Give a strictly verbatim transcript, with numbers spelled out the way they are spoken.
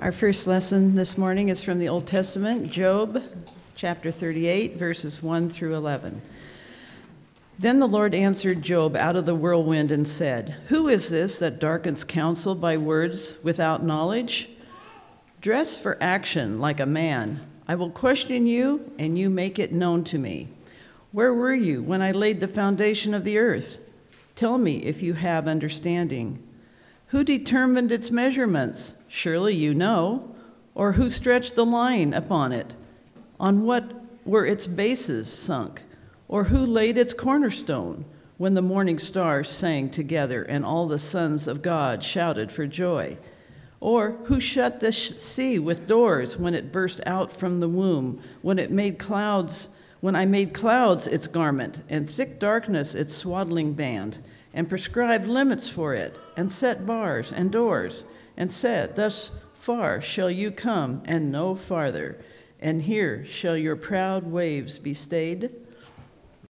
Our first lesson this morning is from the Old Testament, Job, chapter thirty-eight, verses one through eleven. Then the Lord answered Job out of the whirlwind and said, "Who is this that darkens counsel by words without knowledge? Dress for action like a man. I will question you, and you make it known to me. Where were you when I laid the foundation of the earth? Tell me if you have understanding. Who determined its measurements? Surely you know. Or who stretched the line upon it? On what were its bases sunk? Or who laid its cornerstone when the morning stars sang together and all the sons of God shouted for joy? Or who shut the sea with doors when it burst out from the womb, when it made clouds, when I made clouds its garment and thick darkness its swaddling band, and prescribed limits for it, and set bars and doors, and said, thus far shall you come and no farther, and here shall your proud waves be stayed?